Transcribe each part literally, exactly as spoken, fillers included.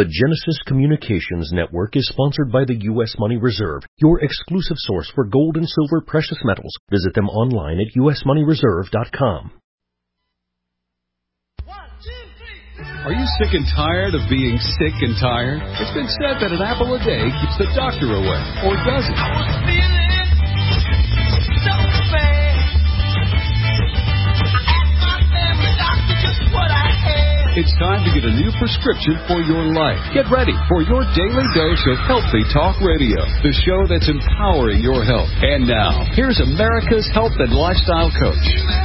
The Genesis Communications Network is sponsored by the U S Money Reserve, your exclusive source for gold and silver precious metals. Visit them online at u s money reserve dot com. Are you sick and tired of being sick and tired? It's been said that an apple a day keeps the doctor away, or does it? I was feeling so bad. I asked my family doctor just what I had. It's time to get a new prescription for your life. Get ready for your daily dose of Healthy Talk Radio, the show that's empowering your health. And now, here's America's health and lifestyle coach.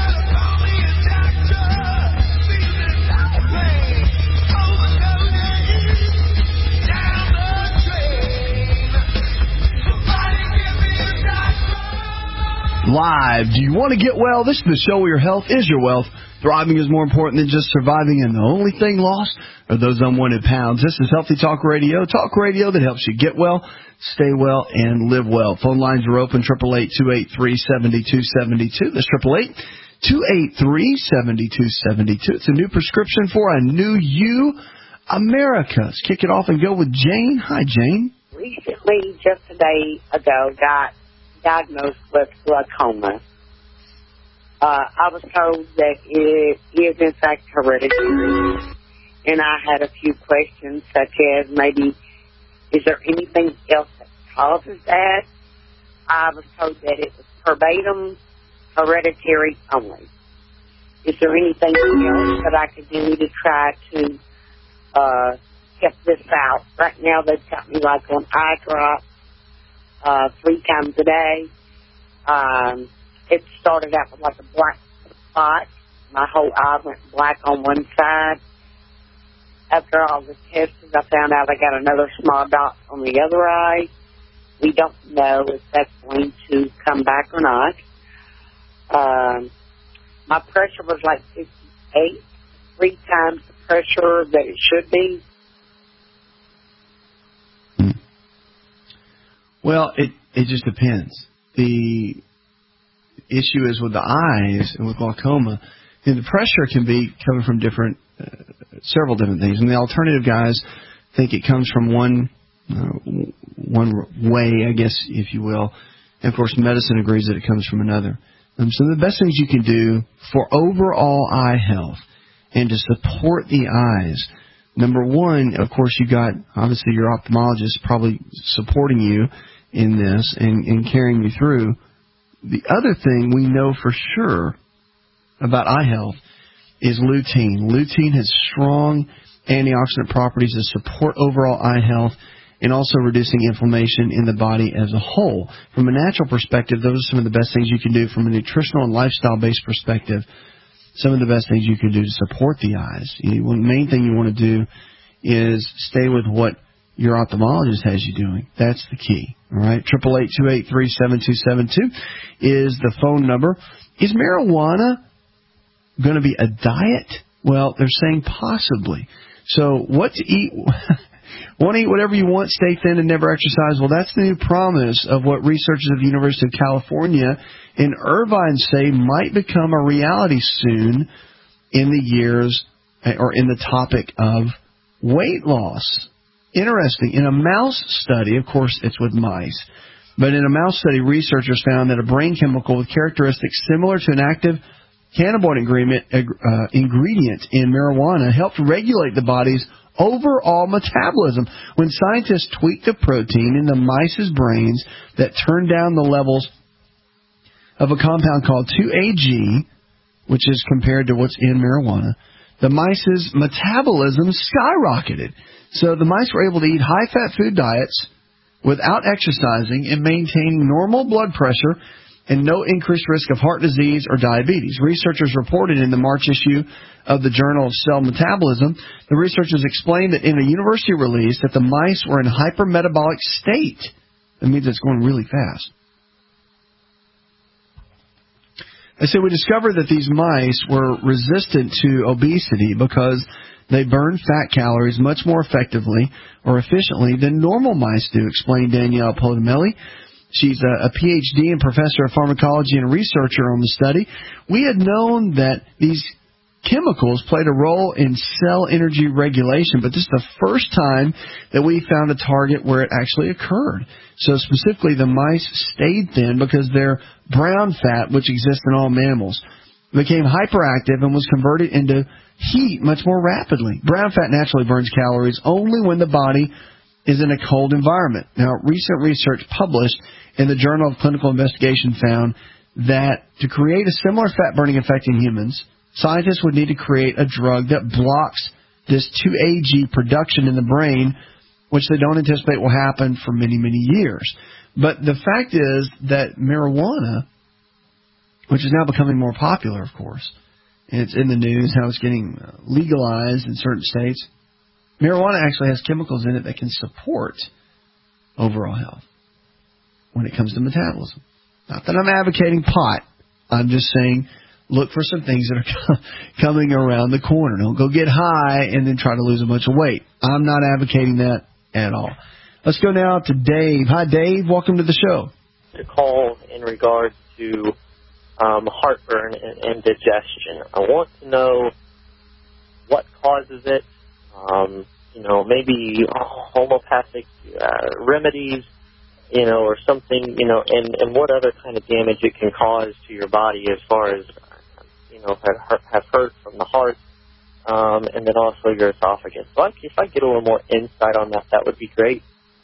Live. Do you want to get well? This is the show where your health is your wealth. Thriving is more important than just surviving, and the only thing lost are those unwanted pounds. This is Healthy Talk Radio, talk radio that helps you get well, stay well, and live well. Phone lines are open, eight eight eight, two eight three, seven two seven two. That's eight eight eight, two eight three, seven two seven two. It's a new prescription for a new you, America. Let's kick it off and go with Jane. Hi, Jane. Recently, just a day ago, got diagnosed with glaucoma. Uh, I was told that it is in fact hereditary, and I had a few questions such as maybe, is there anything else that causes that? I was told that it was verbatim hereditary only. Is there anything else that I could do to try to uh, get this out? Right now they've got me like on eye drops Uh, three times a day. Um, it started out with like a black spot. My whole eye went black on one side. After all the tests, I found out I got another small dot on the other eye. We don't know if that's going to come back or not. Um, my pressure was like fifty-eight, three times the pressure that it should be. Well, it, it just depends. The issue is with the eyes and with glaucoma, and the pressure can be coming from different, uh, several different things. And the alternative guys think it comes from one, uh, one way, I guess, if you will. And of course, medicine agrees that it comes from another. Um, so the best things you can do for overall eye health and to support the eyes. Number one, of course, you got obviously your ophthalmologist probably supporting you in this and, and carrying you through. The other thing we know for sure about eye health is lutein. Lutein has strong antioxidant properties to support overall eye health and also reducing inflammation in the body as a whole. From a natural perspective, those are some of the best things you can do. From a nutritional and lifestyle-based perspective, some of the best things you can do to support the eyes. You, the main thing you want to do is stay with what your ophthalmologist has you doing. That's the key. All right, eight eight eight, two eight three, seven two seven two is the phone number. Is marijuana going to be a diet? Well, they're saying possibly. So what to eat? Want to eat whatever you want, stay thin, and never exercise? Well, that's the new promise of what researchers at the University of California in Irvine say might become a reality soon in the years or in the topic of weight loss. Interesting. In a mouse study, of course, it's with mice, but in a mouse study, researchers found that a brain chemical with characteristics similar to an active cannabinoid ingredient, uh, ingredient in marijuana helped regulate the body's overall metabolism. When scientists tweaked the protein in the mice's brains that turned down the levels of a compound called two A G, which is compared to what's in marijuana, the mice's metabolism skyrocketed. So the mice were able to eat high-fat food diets without exercising and maintaining normal blood pressure and no increased risk of heart disease or diabetes. Researchers reported in the March issue of the Journal of Cell Metabolism, the researchers explained that in a university release that the mice were in hypermetabolic state. That means it's going really fast. They said we discovered that these mice were resistant to obesity because they burn fat calories much more effectively or efficiently than normal mice do, explained Danielle Potamelli. She's a, a P H D and professor of pharmacology and a researcher on the study. We had known that these chemicals played a role in cell energy regulation, but this is the first time that we found a target where it actually occurred. So specifically, the mice stayed thin because their brown fat, which exists in all mammals, became hyperactive and was converted into heat much more rapidly. Brown fat naturally burns calories only when the body is in a cold environment. Now, recent research published in the Journal of Clinical Investigation found that to create a similar fat-burning effect in humans, scientists would need to create a drug that blocks this two A G production in the brain, which they don't anticipate will happen for many, many years. But the fact is that marijuana, which is now becoming more popular, of course, and it's in the news how it's getting legalized in certain states, marijuana actually has chemicals in it that can support overall health when it comes to metabolism. Not that I'm advocating pot. I'm just saying look for some things that are coming around the corner. Don't go get high and then try to lose a bunch of weight. I'm not advocating that at all. Let's go now to Dave. Hi, Dave. Welcome to the show. To call in regards to um, heartburn and, and digestion. I want to know what causes it. Um, you know, maybe homeopathic uh, remedies, you know, or something, you know, and, and what other kind of damage it can cause to your body as far as, you know, have, have heard from the heart, um, and then also your esophagus. So if I get a little more insight on that, that would be great.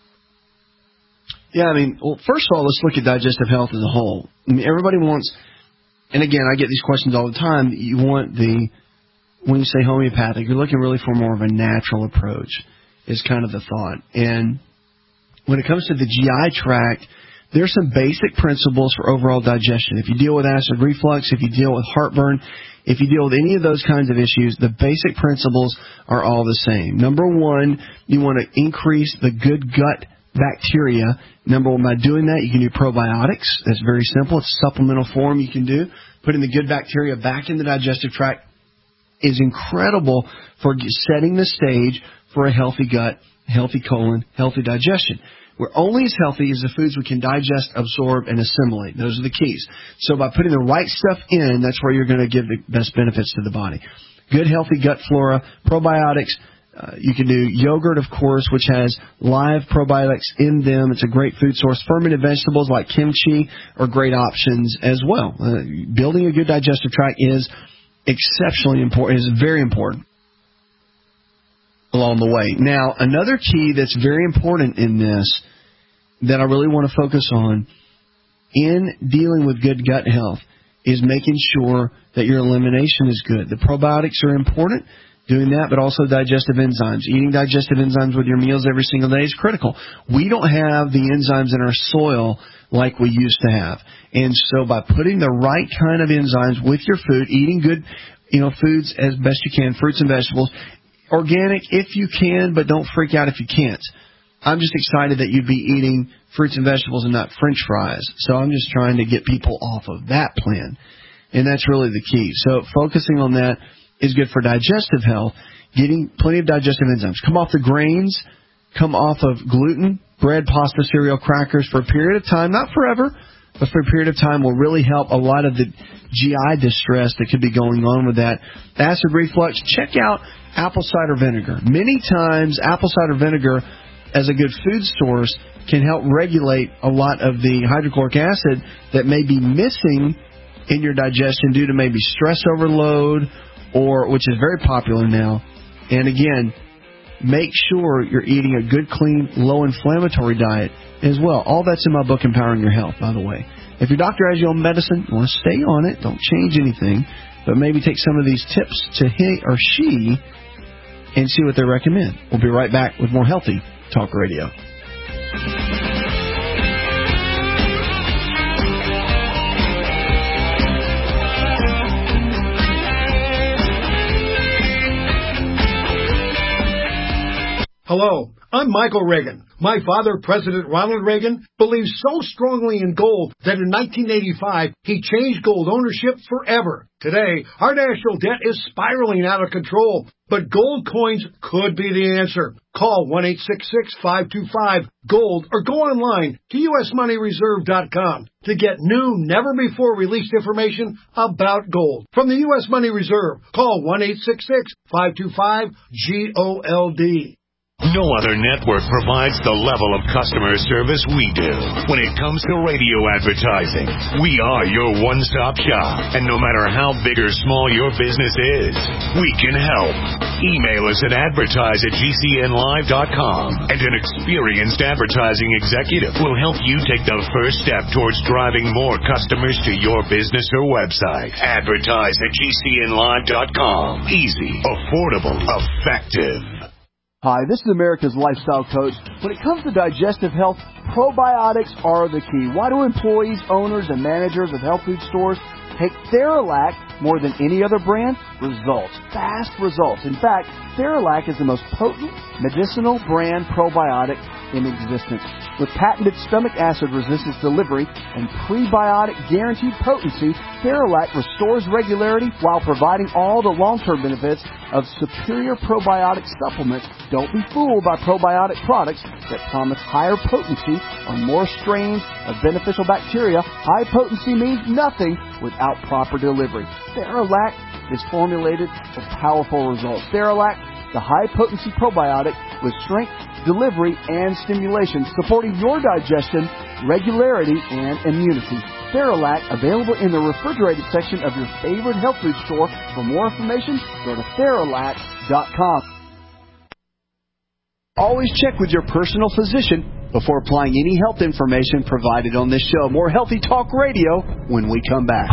Yeah, I mean, well, first of all, let's look at digestive health as a whole. I mean, everybody wants, and again, I get these questions all the time, you want the, when you say homeopathic, you're looking really for more of a natural approach is kind of the thought. And when it comes to the G I tract, there's some basic principles for overall digestion. If you deal with acid reflux, if you deal with heartburn, if you deal with any of those kinds of issues, the basic principles are all the same. Number one, you want to increase the good gut bacteria. Number one, by doing that, you can do probiotics. That's very simple. It's a supplemental form you can do. Putting the good bacteria back in the digestive tract is incredible for setting the stage for a healthy gut, healthy colon, healthy digestion. We're only as healthy as the foods we can digest, absorb, and assimilate. Those are the keys. So by putting the right stuff in, that's where you're going to give the best benefits to the body. Good, healthy gut flora, probiotics. Uh, you can do yogurt, of course, which has live probiotics in them. It's a great food source. Fermented vegetables like kimchi are great options as well. Uh, building a good digestive tract is exceptionally important. It is very important along the way. Now, another key that's very important in this that I really want to focus on in dealing with good gut health is making sure that your elimination is good. The probiotics are important, doing that, but also digestive enzymes. Eating digestive enzymes with your meals every single day is critical. We don't have the enzymes in our soil like we used to have. And so by putting the right kind of enzymes with your food, eating good, you know, foods as best you can, fruits and vegetables, organic if you can, but don't freak out if you can't. I'm just excited that you'd be eating fruits and vegetables and not French fries. So I'm just trying to get people off of that plan. And that's really the key. So focusing on that is good for digestive health, getting plenty of digestive enzymes. Come off the grains, come off of gluten, bread, pasta, cereal, crackers for a period of time, not forever, but for a period of time will really help a lot of the G I distress that could be going on with that. Acid reflux, check out apple cider vinegar. Many times, apple cider vinegar, as a good food source, can help regulate a lot of the hydrochloric acid that may be missing in your digestion due to maybe stress overload, or which is very popular now. And again, make sure you're eating a good, clean, low-inflammatory diet as well. All that's in my book, Empowering Your Health, by the way. If your doctor has you on medicine, you want to stay on it. Don't change anything. But maybe take some of these tips to he or she and see what they recommend. We'll be right back with more Healthy Talk Radio. Hello, I'm Michael Reagan. My father, President Ronald Reagan, believed so strongly in gold that in nineteen eighty-five, he changed gold ownership forever. Today, our national debt is spiraling out of control, but gold coins could be the answer. Call one eight six six, five two five, GOLD or go online to U S money reserve dot com to get new, never-before-released information about gold. From the U S Money Reserve, call one eight six six, five two five, GOLD. No other network provides the level of customer service we do. When it comes to radio advertising, we are your one-stop shop. And no matter how big or small your business is, we can help. Email us at advertise at G C N live dot com, and an experienced advertising executive will help you take the first step towards driving more customers to your business or website. Advertise at G C N live dot com. Easy, affordable, effective. Hi, this is America's Lifestyle Coach. When it comes to digestive health, probiotics are the key. Why do employees, owners, and managers of health food stores take Theralac more than any other brand? Results. Fast results. In fact, Theralac is the most potent medicinal brand probiotic in existence. With patented stomach acid resistance delivery and prebiotic guaranteed potency, Theralac restores regularity while providing all the long-term benefits of superior probiotic supplements. Don't be fooled by probiotic products that promise higher potency or more strains of beneficial bacteria. High potency means nothing without proper delivery. Theralac is formulated for powerful results. Theralac, the high-potency probiotic with strength, delivery, and stimulation, supporting your digestion, regularity, and immunity. Theralac, available in the refrigerated section of your favorite health food store. For more information, go to Theralac dot com. Always check with your personal physician before applying any health information provided on this show. More Healthy Talk Radio when we come back.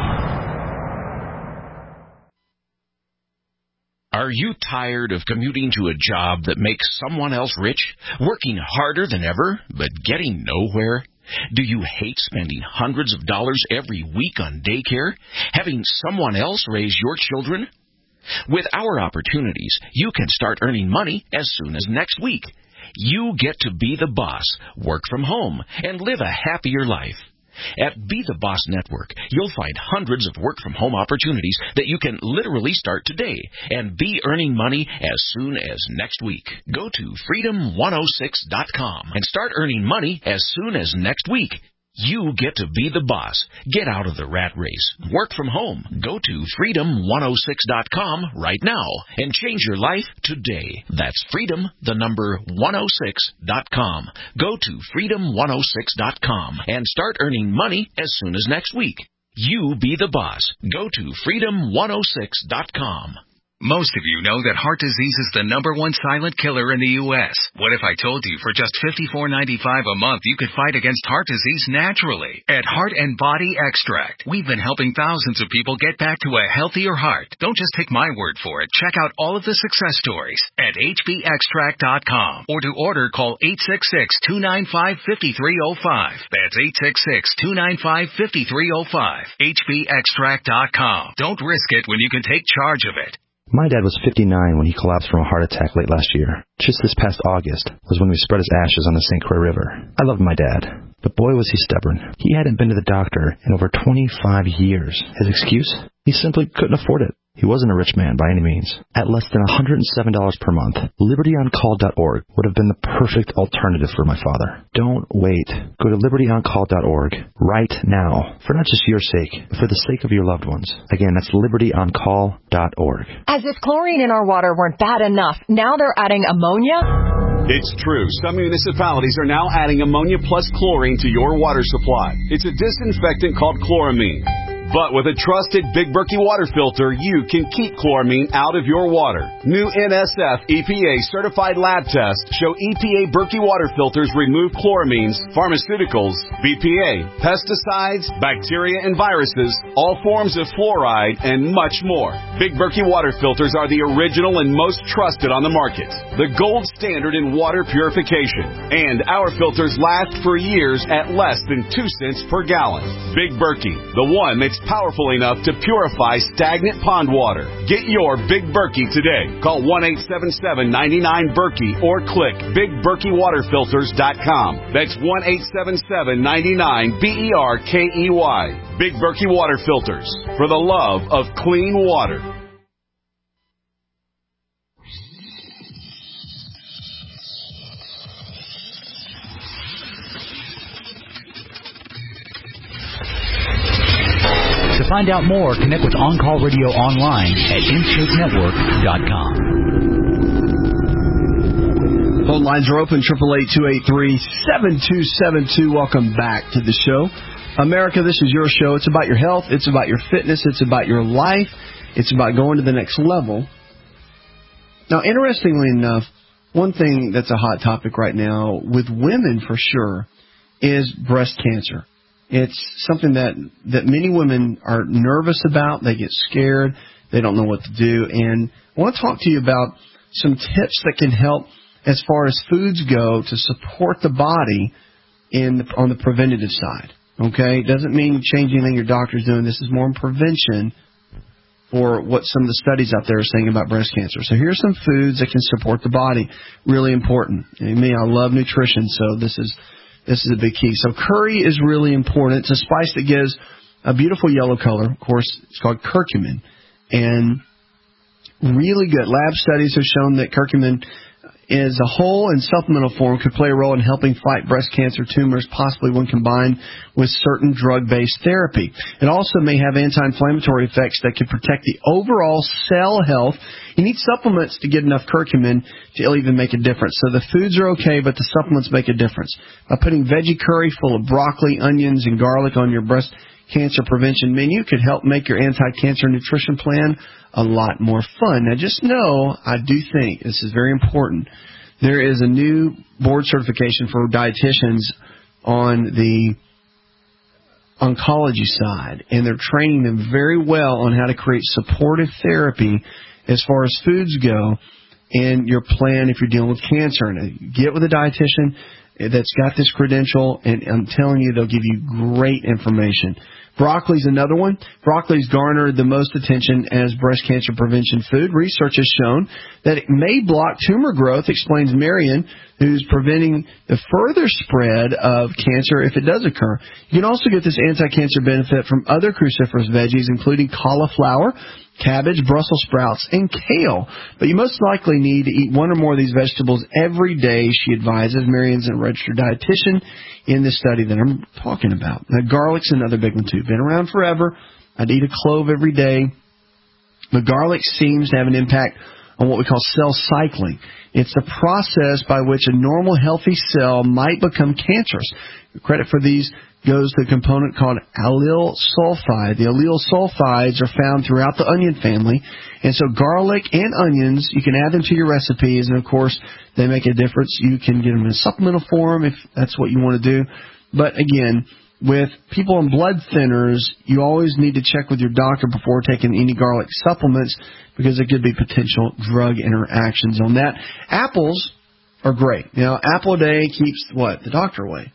Are you tired of commuting to a job that makes someone else rich, working harder than ever, but getting nowhere? Do you hate spending hundreds of dollars every week on daycare, having someone else raise your children? With our opportunities, you can start earning money as soon as next week. You get to be the boss, work from home, and live a happier life. At Be the Boss Network, you'll find hundreds of work-from-home opportunities that you can literally start today and be earning money as soon as next week. Go to freedom one oh six dot com and start earning money as soon as next week. You get to be the boss. Get out of the rat race. Work from home. Go to freedom one oh six dot com right now and change your life today. That's freedom, the number one oh six dot com. Go to freedom one oh six dot com and start earning money as soon as next week. You be the boss. Go to freedom one oh six dot com. Most of you know that heart disease is the number one silent killer in the U S What if I told you for just fifty-four ninety-five a month you could fight against heart disease naturally? At Heart and Body Extract, we've been helping thousands of people get back to a healthier heart. Don't just take my word for it. Check out all of the success stories at H B extract dot com, or to order, call eight six six, two nine five, five three zero five. That's eight six six, two nine five, five three zero five. H B extract dot com. Don't risk it when you can take charge of it. My dad was fifty-nine when he collapsed from a heart attack late last year. Just this past August was when we spread his ashes on the Saint Croix River. I loved my dad, but boy was he stubborn. He hadn't been to the doctor in over twenty-five years. His excuse? He simply couldn't afford it. He wasn't a rich man by any means. At less than one hundred seven dollars per month, liberty on call dot org would have been the perfect alternative for my father. Don't wait. Go to liberty on call dot org right now, for not just your sake, but for the sake of your loved ones. Again, that's liberty on call dot org. As if chlorine in our water weren't bad enough, now they're adding ammonia? It's true. Some municipalities are now adding ammonia plus chlorine to your water supply. It's a disinfectant called chloramine. But with a trusted Big Berkey water filter, you can keep chloramine out of your water. New N S F E P A certified lab tests show E P A Berkey water filters remove chloramines, pharmaceuticals, B P A, pesticides, bacteria and viruses, all forms of fluoride, and much more. Big Berkey water filters are the original and most trusted on the market. The gold standard in water purification. And our filters last for years at less than two cents per gallon. Big Berkey, the one that's It's powerful enough to purify stagnant pond water. Get your Big Berkey today. Call one eight seven seven, nine nine, Berkey or click big berkey water filters dot com. That's one eight seven seven, nine nine, B E R K E Y. Big Berkey Water Filters, for the love of clean water. To find out more, connect with On Call Radio online at instate network dot com. Phone lines are open, triple eight, two eight three, seven two seven two. Welcome back to the show. America, this is your show. It's about your health. It's about your fitness. It's about your life. It's about going to the next level. Now, interestingly enough, one thing that's a hot topic right now with women for sure is breast cancer. It's something that, that many women are nervous about. They get scared. They don't know what to do. And I want to talk to you about some tips that can help as far as foods go to support the body in the, on the preventative side. Okay? It doesn't mean change anything your doctor's doing. This is more in prevention for what some of the studies out there are saying about breast cancer. So here's some foods that can support the body. Really important. And me, I love nutrition, so this is... This is a big key. So curry is really important. It's a spice that gives a beautiful yellow color. Of course, it's called curcumin. And really good. Lab studies have shown that curcumin as a whole and supplemental form could play a role in helping fight breast cancer tumors, possibly when combined with certain drug-based therapy. It also may have anti-inflammatory effects that could protect the overall cell health. You need supplements to get enough curcumin to even make a difference. So the foods are okay, but the supplements make a difference. By putting veggie curry full of broccoli, onions, and garlic on your breast cancer prevention menu could help make your anti-cancer nutrition plan a lot more fun. Now, just know, I do think, this is very important, there is a new board certification for dietitians on the oncology side, and they're training them very well on how to create supportive therapy as far as foods go in your plan if you're dealing with cancer. And get with a dietitian that's got this credential, and I'm telling you, they'll give you great information. Broccoli's another one. Broccoli's garnered the most attention as breast cancer prevention food. Research has shown that it may block tumor growth, explains Marion, who's preventing the further spread of cancer if it does occur. You can also get this anti-cancer benefit from other cruciferous veggies, including cauliflower, cabbage, Brussels sprouts, and kale. But you most likely need to eat one or more of these vegetables every day, she advises. Marion's a registered dietitian in this study that I'm talking about. Now, garlic's another big one, too. Been around forever. I'd eat a clove every day. But garlic seems to have an impact on what we call cell cycling. It's the process by which a normal, healthy cell might become cancerous. The credit for these goes to a component called allyl sulfide. The allyl sulfides are found throughout the onion family. And so garlic and onions, you can add them to your recipes, and of course, they make a difference. You can get them in a supplemental form if that's what you want to do. But again, with people on blood thinners, you always need to check with your doctor before taking any garlic supplements because there could be potential drug interactions on that. Apples are great. Now, apple a day keeps what? The doctor away.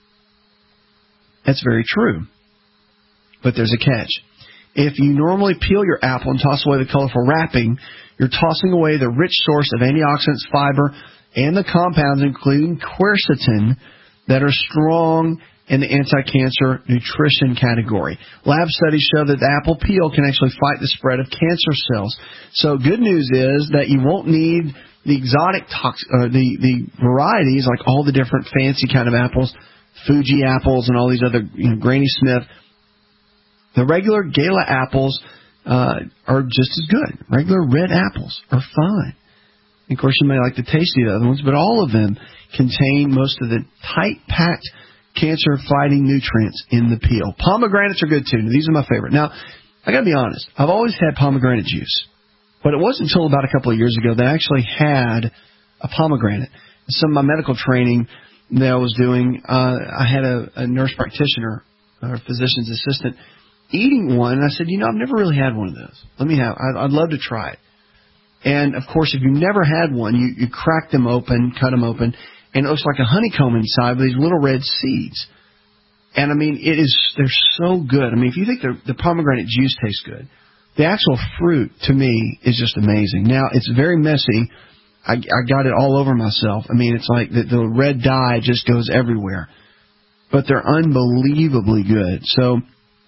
That's very true. But there's a catch. If you normally peel your apple and toss away the colorful wrapping, you're tossing away the rich source of antioxidants, fiber, and the compounds, including quercetin, that are strong in the anti-cancer nutrition category. Lab studies show that the apple peel can actually fight the spread of cancer cells. So good news is that you won't need the exotic tox- uh, the, the varieties, like all the different fancy kind of apples, Fuji apples and all these other, you know, Granny Smith. The regular Gala apples uh, are just as good. Regular red apples are fine. And of course, you may like the taste of the other ones, but all of them contain most of the tight-packed cancer-fighting nutrients in the peel. Pomegranates are good, too. Now, these are my favorite. Now, I got to be honest. I've always had pomegranate juice. But it wasn't until about a couple of years ago that I actually had a pomegranate. Some of my medical training that I was doing, uh, I had a, a nurse practitioner, or physician's assistant, eating one, and I said, you know, I've never really had one of those. Let me have, I'd, I'd love to try it. And, of course, if you've never had one, you, you crack them open, cut them open, and it looks like a honeycomb inside with these little red seeds. And, I mean, it is, they're so good. I mean, if you think the, the pomegranate juice tastes good, the actual fruit, to me, is just amazing. Now, it's very messy. I, I got it all over myself. I mean, it's like the, the red dye just goes everywhere. But they're unbelievably good. So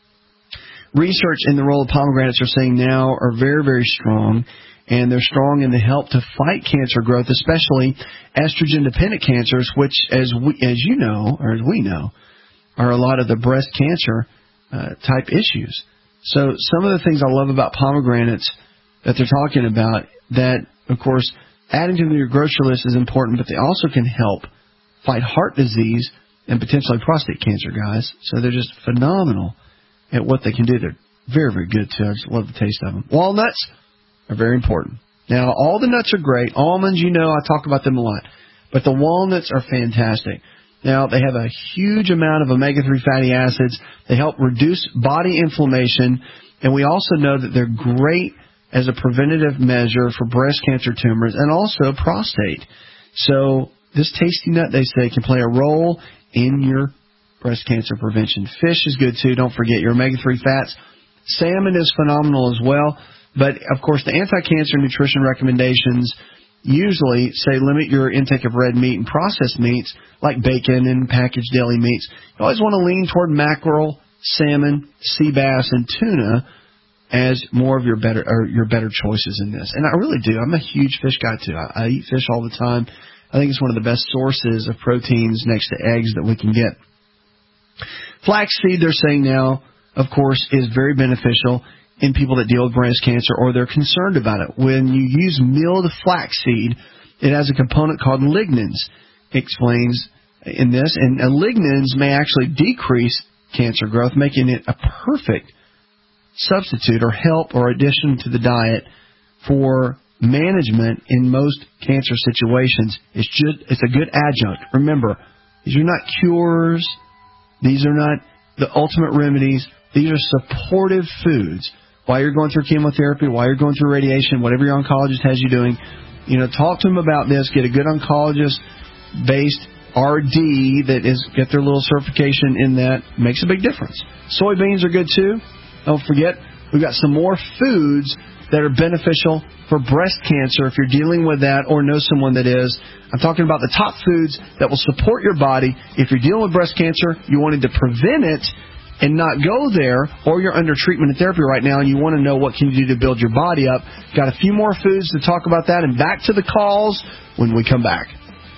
research in the role of pomegranates are saying now are very, very strong. And they're strong in the help to fight cancer growth, especially estrogen-dependent cancers, which, as we, as you know, or as we know, are a lot of the breast cancer uh, type issues. So some of the things I love about pomegranates that they're talking about, that, of course, adding to your grocery list is important, but they also can help fight heart disease and potentially prostate cancer, guys. So they're just phenomenal at what they can do. They're very, very good, too. I just love the taste of them. Walnuts are very important. Now, all the nuts are great. Almonds, you know, I talk about them a lot. But the walnuts are fantastic. Now, they have a huge amount of omega three fatty acids. They help reduce body inflammation. And we also know that they're great as a preventative measure for breast cancer tumors and also prostate. So this tasty nut, they say, can play a role in your breast cancer prevention. Fish is good, too. Don't forget your omega three fats. Salmon is phenomenal as well. But, of course, the anti-cancer nutrition recommendations usually say limit your intake of red meat and processed meats like bacon and packaged deli meats. You always want to lean toward mackerel, salmon, sea bass, and tuna as more of your better or your better choices in this. And I really do. I'm a huge fish guy, too. I, I eat fish all the time. I think it's one of the best sources of proteins next to eggs that we can get. Flaxseed, they're saying now, of course, is very beneficial in people that deal with breast cancer or they're concerned about it. When you use milled flaxseed, it has a component called lignans, explains in this. And lignans may actually decrease cancer growth, making it a perfect substitute or help or addition to the diet for management in most cancer situations. It's just, it's a good adjunct. Remember, these are not cures. These are not the ultimate remedies. These are supportive foods. While you're going through chemotherapy, while you're going through radiation, whatever your oncologist has you doing, you know, talk to them about this. Get a good oncologist-based R D that is get their little certification in that. Makes a big difference. Soybeans are good too. Don't forget, we've got some more foods that are beneficial for breast cancer if you're dealing with that or know someone that is. I'm talking about the top foods that will support your body. If you're dealing with breast cancer, you wanted to prevent it and not go there, or you're under treatment and therapy right now and you want to know what can you do to build your body up. Got a few more foods to talk about that, and back to the calls when we come back.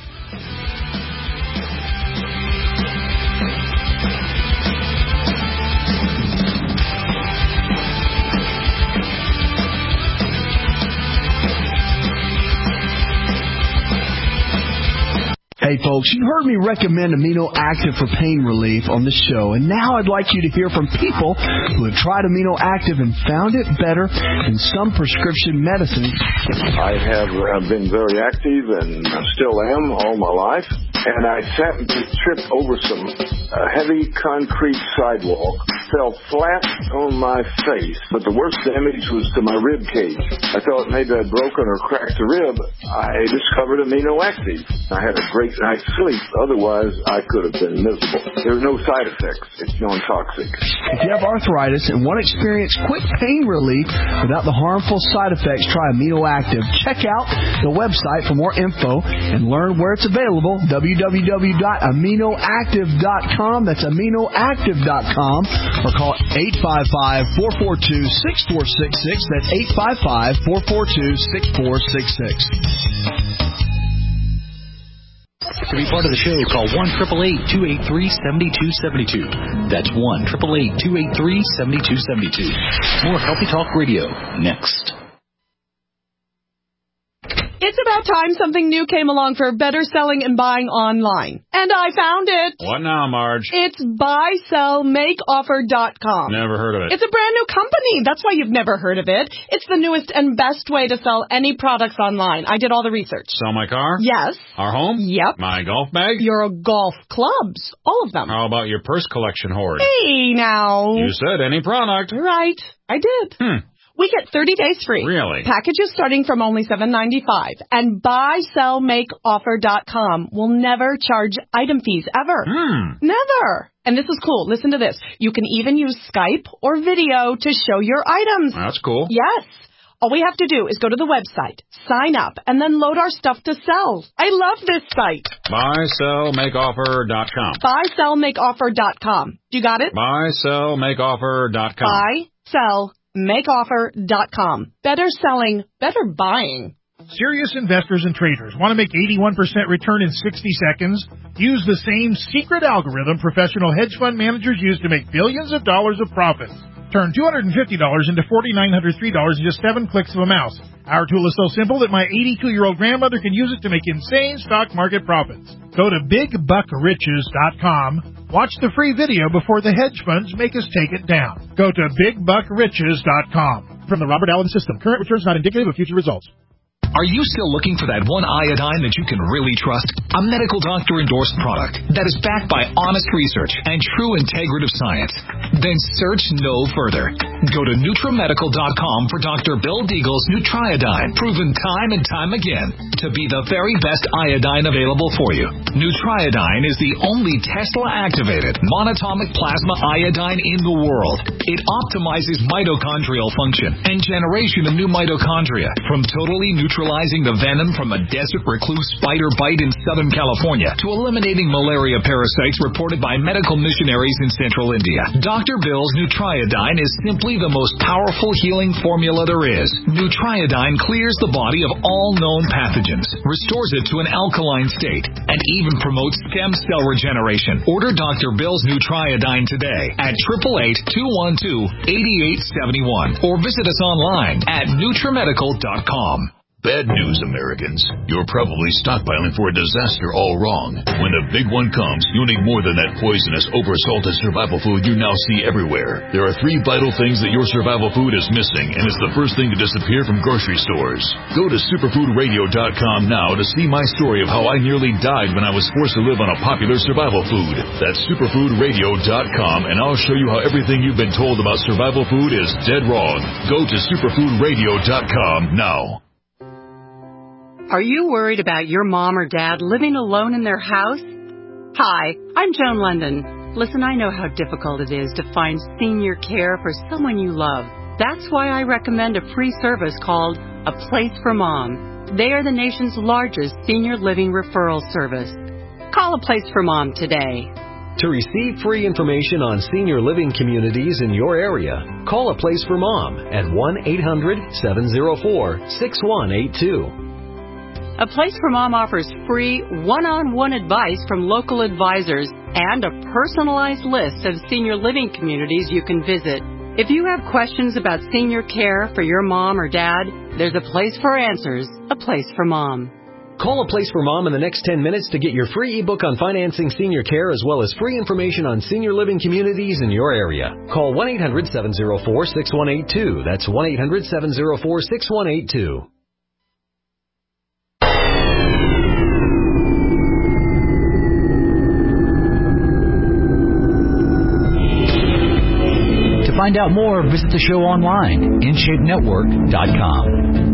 Hey folks, you heard me recommend Amino Active for pain relief on the show, and now I'd like you to hear from people who have tried Amino Active and found it better than some prescription medicines. I have uh, been very active and still am all my life, and I happened to trip over some uh, heavy concrete sidewalk, fell flat on my face, but the worst damage was to my rib cage. I thought maybe I'd broken or cracked a rib. I discovered Amino Active. I had a great night's sleep. Otherwise, I could have been miserable. There are no side effects. It's non-toxic. If you have arthritis and want to experience quick pain relief without the harmful side effects, try Amino Active. Check out the website for more info and learn where it's available, w w w dot amino active dot com. That's amino active dot com. Or call eight five five, four four two, six four six six. That's eight five five, four four two, six four six six. To be part of the show, call one eight eight eight, two eight three, seven two seven two. That's one eight eight eight, two eight three, seven two seven two. More Healthy Talk Radio next. It's about time something new came along for better selling and buying online. And I found it. What now, Marge? It's buy sell make offer dot com. Never heard of it. It's a brand new company. That's why you've never heard of it. It's the newest and best way to sell any products online. I did all the research. Sell my car? Yes. Our home? Yep. My golf bag? Your golf clubs. All of them. How about your purse collection hoard? Hey, now. You said any product. Right. I did. Hmm. We get thirty days free. Really? Packages starting from only seven ninety-five. And buy sell make offer dot com will never charge item fees ever. Hmm. Never. And this is cool. Listen to this. You can even use Skype or video to show your items. That's cool. Yes. All we have to do is go to the website, sign up, and then load our stuff to sell. I love this site. buy sell make offer dot com. buy sell make offer dot com. You got it? buy sell make offer dot com. buy sell make offer dot com. Better selling, better buying. Serious investors and traders want to make eighty-one percent return in sixty seconds? Use the same secret algorithm professional hedge fund managers use to make billions of dollars of profits. Turn two hundred fifty dollars into four thousand nine hundred three dollars in just seven clicks of a mouse. Our tool is so simple that my eighty-two-year-old grandmother can use it to make insane stock market profits. Go to big buck riches dot com. Watch the free video before the hedge funds make us take it down. Go to big buck riches dot com. From the Robert Allen System, current returns not indicative of future results. Are you still looking for that one iodine that you can really trust? A medical doctor-endorsed product that is backed by honest research and true integrative science? Then search no further. Go to NutriMedical dot com for Doctor Bill Deagle's Nutriodine, proven time and time again to be the very best iodine available for you. Nutriodine is the only Tesla-activated monatomic plasma iodine in the world. It optimizes mitochondrial function and generation of new mitochondria from totally neutral neutralizing the venom from a desert recluse spider bite in Southern California to eliminating malaria parasites reported by medical missionaries in central India. Doctor Bill's Nutriodine is simply the most powerful healing formula there is. Nutriodine clears the body of all known pathogens, restores it to an alkaline state, and even promotes stem cell regeneration. Order Doctor Bill's Nutriodine today at eight eight eight, two one two, eight eight seven one or visit us online at NutriMedical dot com. Bad news, Americans. You're probably stockpiling for a disaster all wrong. When the big one comes, you'll need more than that poisonous, over-salted survival food you now see everywhere. There are three vital things that your survival food is missing, and it's the first thing to disappear from grocery stores. Go to superfood radio dot com now to see my story of how I nearly died when I was forced to live on a popular survival food. That's superfood radio dot com, and I'll show you how everything you've been told about survival food is dead wrong. Go to superfood radio dot com now. Are you worried about your mom or dad living alone in their house? Hi, I'm Joan London. Listen, I know how difficult it is to find senior care for someone you love. That's why I recommend a free service called A Place for Mom. They are the nation's largest senior living referral service. Call A Place for Mom today. To receive free information on senior living communities in your area, call A Place for Mom at one eight hundred, seven oh four, six one eight two. A Place for Mom offers free one-on-one advice from local advisors and a personalized list of senior living communities you can visit. If you have questions about senior care for your mom or dad, there's a place for answers, A Place for Mom. Call A Place for Mom in the next ten minutes to get your free ebook on financing senior care as well as free information on senior living communities in your area. Call one eight hundred, seven oh four, six one eight two. That's one eight hundred, seven oh four, six one eight two. To find out more, visit the show online, in shape network dot com.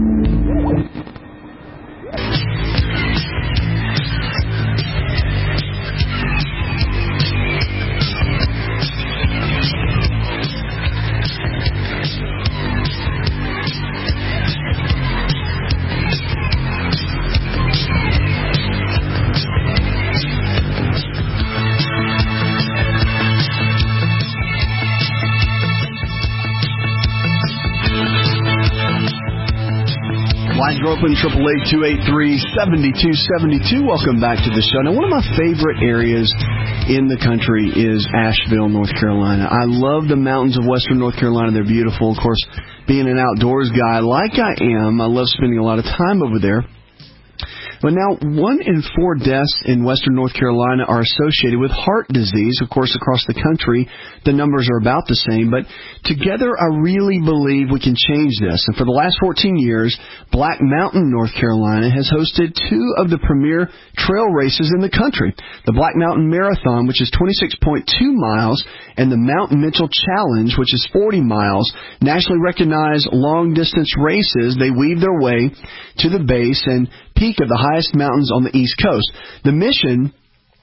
Lines are open, eight eight eight, two eight three, seven two seven two. Welcome back to the show. Now, one of my favorite areas in the country is Asheville, North Carolina. I love the mountains of western North Carolina. They're beautiful. Of course, being an outdoors guy like I am, I love spending a lot of time over there. But now, one in four deaths in western North Carolina are associated with heart disease. Of course, across the country, the numbers are about the same. But together, I really believe we can change this. And for the last fourteen years, Black Mountain, North Carolina, has hosted two of the premier trail races in the country. The Black Mountain Marathon, which is twenty-six point two miles, and the Mount Mitchell Challenge, which is forty miles. Nationally recognized long-distance races, they weave their way to the base and peak of the highest mountains on the East Coast. The mission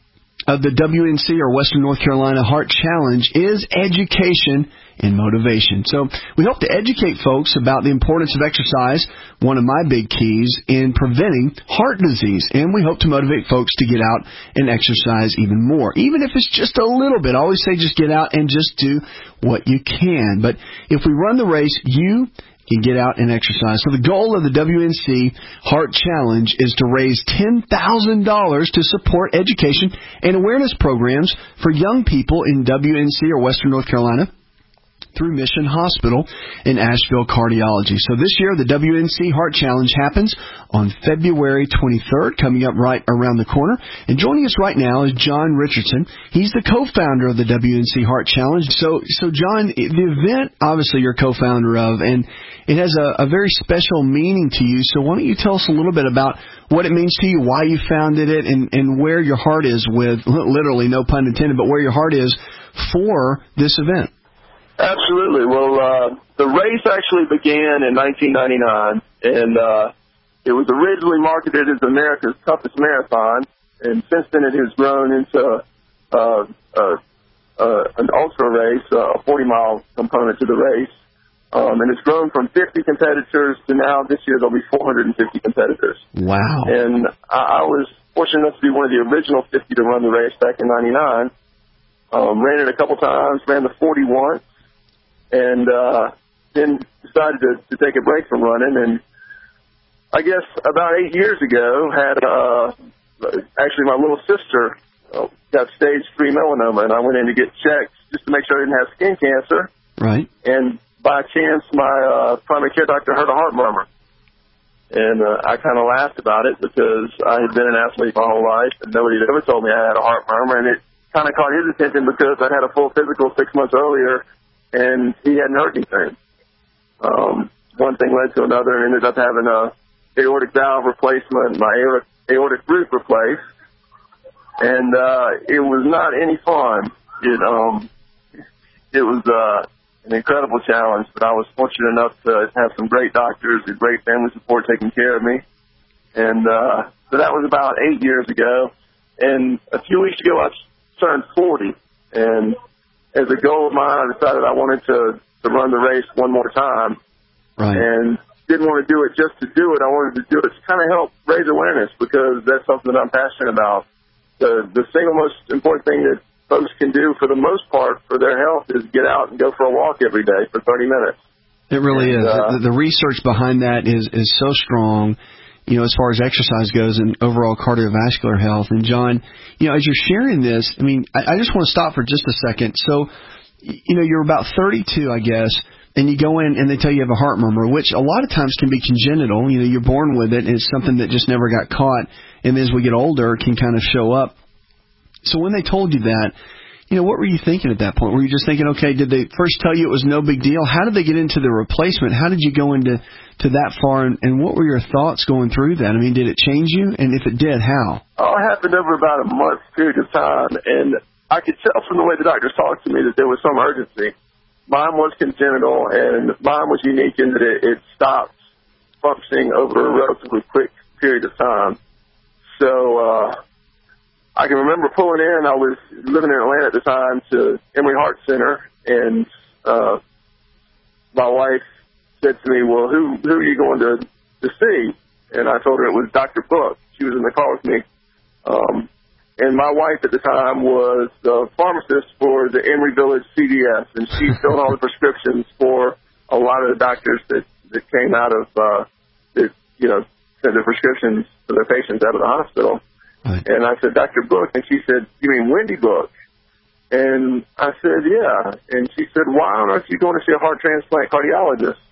of the W N C, or Western North Carolina Heart Challenge, is education and motivation. So we hope to educate folks about the importance of exercise, one of my big keys in preventing heart disease. And we hope to motivate folks to get out and exercise even more, even if it's just a little bit. I always say just get out and just do what you can. But if we run the race, you can get out and exercise. So the goal of the W N C Heart Challenge is to raise ten thousand dollars to support education and awareness programs for young people in W N C or Western North Carolina through Mission Hospital in Asheville Cardiology. So this year, the W N C Heart Challenge happens on February twenty-third, coming up right around the corner. And joining us right now is John Richardson. He's the co-founder of the W N C Heart Challenge. So, so John, the event, obviously you're co-founder of, and it has a, a very special meaning to you. So why don't you tell us a little bit about what it means to you, why you founded it, and, and where your heart is with, literally, no pun intended, but where your heart is for this event. Absolutely. Well, uh, the race actually began in nineteen ninety-nine, and uh, it was originally marketed as America's toughest marathon, and since then it has grown into uh, uh, uh, an ultra race, uh, a forty-mile component to the race, um, and it's grown from fifty competitors to now this year there'll be four hundred fifty competitors. Wow. And I, I was fortunate enough to be one of the original fifty to run the race back in ninety-nine. Um, ran it a couple times, ran the forty once, and uh, then decided to, to take a break from running. And I guess about eight years ago, had uh, actually my little sister uh, got stage three melanoma, and I went in to get checked just to make sure I didn't have skin cancer. Right. And by chance, my uh, primary care doctor heard a heart murmur. And uh, I kind of laughed about it because I had been an athlete my whole life, and nobody had ever told me I had a heart murmur. And it kind of caught his attention because I'd had a full physical six months earlier, and he hadn't heard anything. Um, one thing led to another, and ended up having a aortic valve replacement, my aortic, aortic root replaced, and uh, it was not any fun. It um, it was uh, an incredible challenge, but I was fortunate enough to have some great doctors and great family support taking care of me, and uh, so that was about eight years ago. And a few weeks ago, I turned forty, and as a goal of mine, I decided I wanted to, to run the race one more time. Right. And didn't want to do it just to do it. I wanted to do it to kind of help raise awareness, because that's something that I'm passionate about. The, the single most important thing that folks can do for the most part for their health is get out and go for a walk every day for thirty minutes. It really and, is. Uh, the, the research behind that is, is so strong, you know, as far as exercise goes and overall cardiovascular health. And John, you know, as you're sharing this, I mean, I, I just want to stop for just a second. So, you know, you're about thirty-two, I guess, and you go in and they tell you you have a heart murmur, which a lot of times can be congenital. You know, you're born with it, and it's something that just never got caught, and as we get older, it can kind of show up. So when they told you that, you know, what were you thinking at that point? Were you just thinking, okay, did they first tell you it was no big deal? How did they get into the replacement? How did you go into to that far, and, and what were your thoughts going through that? I mean, did it change you? And if it did, how? Oh, it happened over about a month period of time, and I could tell from the way the doctors talked to me that there was some urgency. Mine was congenital, and mine was unique in that it, it stopped functioning over a relatively quick period of time. So uh, I can remember pulling in. I was living in Atlanta at the time, to Emory Heart Center, and uh, my wife said to me, well, who who are you going to, to see? And I told her it was Doctor Book. She was in the car with me. Um, and my wife at the time was the pharmacist for the Emory Village C D S, and she filled all the prescriptions for a lot of the doctors that, that came out of, uh, that, you know, sent their prescriptions for their patients out of the hospital. Right. And I said, Doctor Book, and she said, you mean Wendy Book? And I said, yeah. And she said, why on earth are you going to see a heart transplant cardiologist?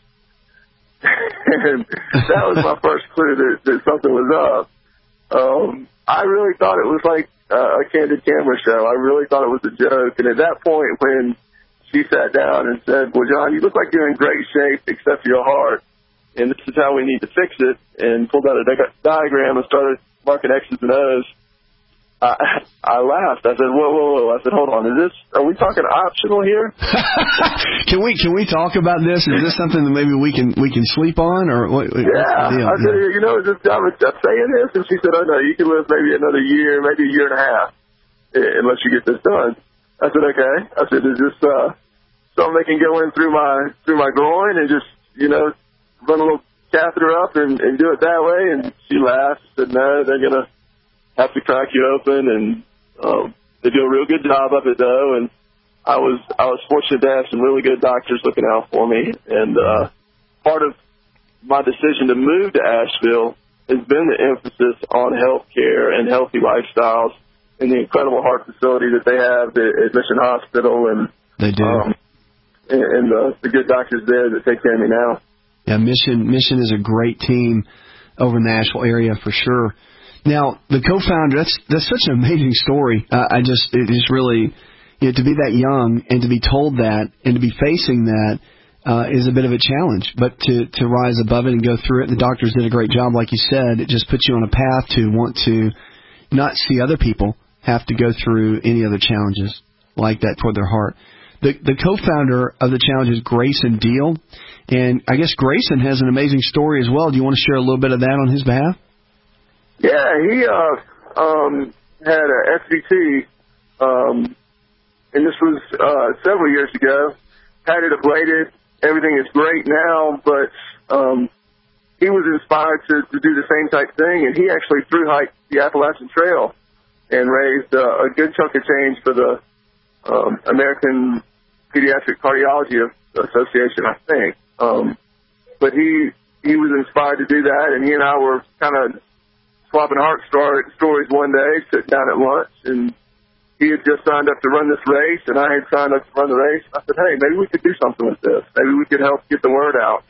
And that was my first clue that, that something was up. Um, I really thought it was like uh, a candid camera show. I really thought it was a joke. And at that point, when she sat down and said, well, John, you look like you're in great shape except for your heart, and this is how we need to fix it, and pulled out a di- diagram and started marking X's and O's, I, I laughed. I said, whoa, whoa, whoa. I said, hold on. Is this, are we talking optional here? Can we can we talk about this? Is this something that maybe we can we can sleep on, or what? Yeah. What's the deal? I said, you know, is this job saying this? And she said, oh, no, you can live maybe another year, maybe a year and a half. unless you get this done. I said, okay. I said, is this uh, something they can go in through my through my groin and just, you know, run a little catheter up and, and do it that way? And she laughed. Said, no, they're going to have to crack you open. And um, they do a real good job of it, though. And I was I was fortunate to have some really good doctors looking out for me. And uh, part of my decision to move to Asheville has been the emphasis on health care and healthy lifestyles and the incredible heart facility that they have at Mission Hospital, and they do, um, and, and the, the good doctors there that take care of me now. Yeah, Mission Mission is a great team over in the Asheville area for sure. Now, the co-founder, that's that's such an amazing story. Uh, I just it is really, you know, to be that young and to be told that and to be facing that uh, is a bit of a challenge. But to to rise above it and go through it, the doctors did a great job, like you said. It just puts you on a path to want to not see other people have to go through any other challenges like that toward their heart. The the co-founder of the challenge is Grayson Deal, and I guess Grayson has an amazing story as well. Do you want to share a little bit of that on his behalf? Yeah, he uh, um, had a S V T, um, and this was uh, several years ago. Had it ablated. Everything is great now, but um, he was inspired to, to do the same type thing, and he actually thru-hiked the Appalachian Trail and raised uh, a good chunk of change for the um, American Pediatric Cardiology Association, I think. Um, but he he was inspired to do that, and he and I were kind of swapping heart story, stories one day, sitting down at lunch, and he had just signed up to run this race, and I had signed up to run the race. I said, hey, maybe we could do something with this. Maybe we could help get the word out.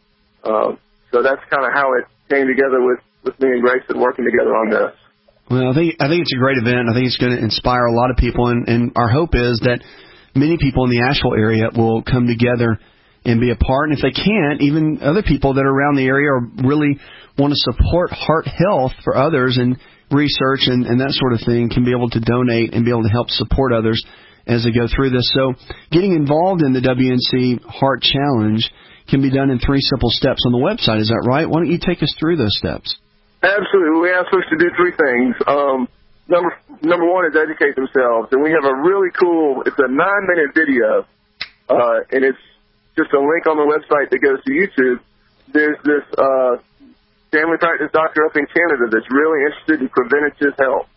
Um, so that's kind of how it came together with, with me and Grayson working together on this. Well, I think I think it's a great event. I think it's going to inspire a lot of people, and, and our hope is that many people in the Asheville area will come together and be a part. And if they can't, even other people that are around the area or really want to support heart health for others and research and, and that sort of thing can be able to donate and be able to help support others as they go through this. So getting involved in the W N C Heart Challenge can be done in three simple steps on the website. Is that right? Why don't you take us through those steps? Absolutely. We ask folks to do three things. Um, number number one is educate themselves. And we have a really cool, it's a nine-minute video, uh, and it's just a link on the website that goes to YouTube. There's this uh, family practice doctor up in Canada that's really interested in preventative health.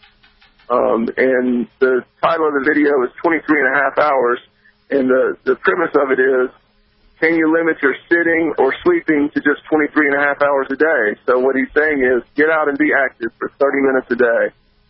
Um, and the title of the video is twenty-three and a half hours, and the, the premise of it is, can you limit your sitting or sleeping to just twenty-three and a half hours a day? So what he's saying is get out and be active for thirty minutes a day.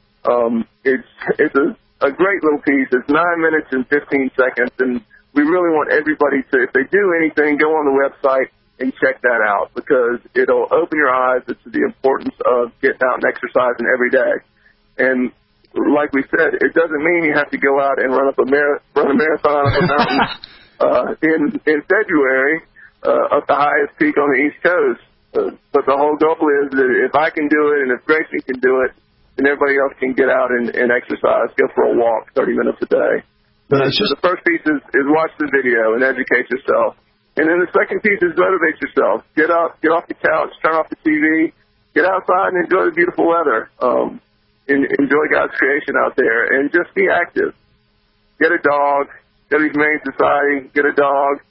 Um, it's it's a, a great little piece. It's nine minutes and fifteen seconds, and we really want everybody to, if they do anything, go on the website and check that out because it'll open your eyes to the importance of getting out and exercising every day. And like we said, it doesn't mean you have to go out and run up a mar- run a marathon up a mountain. Uh, in, in February, uh, up the highest peak on the East Coast. Uh, but the whole goal is that if I can do it and if Grayson can do it, then everybody else can get out and, and exercise, go for a walk thirty minutes a day. So, so the first piece is, is watch the video and educate yourself. And then the second piece is motivate yourself. Get up, get off the couch, turn off the T V, get outside and enjoy the beautiful weather. Um, and enjoy God's creation out there and just be active. Get a dog. Go to the Humane Society, get a dog,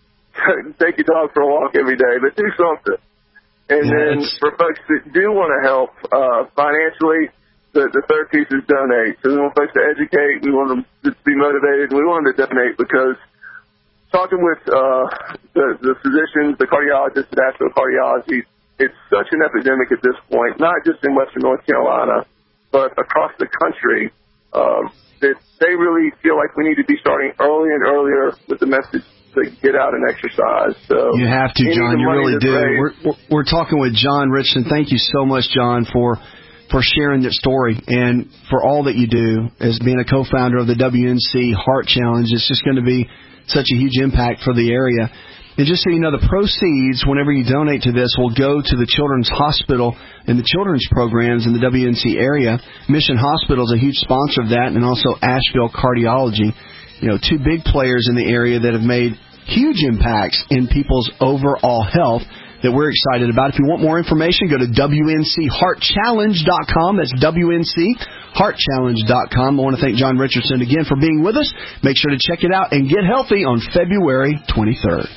take your dog for a walk every day, but do something. And yeah, then for folks that do want to help uh, financially, the, the third piece is donate. So we want folks to educate, we want them to be motivated, we want them to donate because talking with uh, the, the physicians, the cardiologists at Asheville Cardiology, it's such an epidemic at this point, not just in western North Carolina, but across the country. Uh, that they really feel like we need to be starting earlier and earlier with the message to get out and exercise. So you have to, John. You really do. We're, we're, we're talking with John Richardson. Thank you so much, John, for for sharing that story and for all that you do as being a co-founder of the W N C Heart Challenge. It's just going to be such a huge impact for the area. And just so you know, the proceeds, whenever you donate to this, will go to the Children's Hospital and the children's programs in the W N C area. Mission Hospital is a huge sponsor of that, and also Asheville Cardiology. You know, two big players in the area that have made huge impacts in people's overall health. that we're excited about. If you want more information, go to W N C heart challenge dot com. That's W N C heart challenge dot com. I want to thank John Richardson again for being with us. Make sure to check it out and get healthy on February twenty-third.